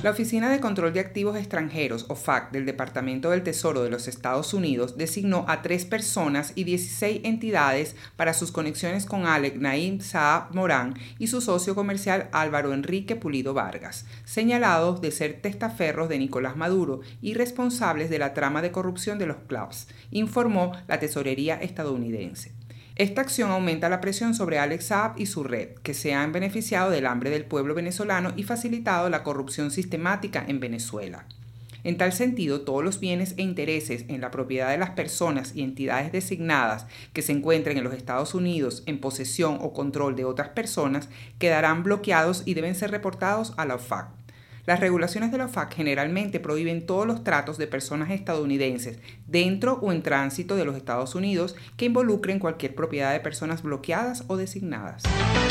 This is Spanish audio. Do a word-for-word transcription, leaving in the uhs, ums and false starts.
La Oficina de Control de Activos Extranjeros, o F A C, del Departamento del Tesoro de los Estados Unidos designó a tres personas y dieciséis entidades para sus conexiones con Alec Naim Saab Morán y su socio comercial Álvaro Enrique Pulido Vargas, señalados de ser testaferros de Nicolás Maduro y responsables de la trama de corrupción de los clubs, informó la tesorería estadounidense. Esta acción aumenta la presión sobre Alex Saab y su red, que se han beneficiado del hambre del pueblo venezolano y facilitado la corrupción sistemática en Venezuela. En tal sentido, todos los bienes e intereses en la propiedad de las personas y entidades designadas que se encuentren en los Estados Unidos en posesión o control de otras personas quedarán bloqueados y deben ser reportados a la O F A C. Las regulaciones de la O F A C generalmente prohíben todos los tratos de personas estadounidenses dentro o en tránsito de los Estados Unidos que involucren cualquier propiedad de personas bloqueadas o designadas.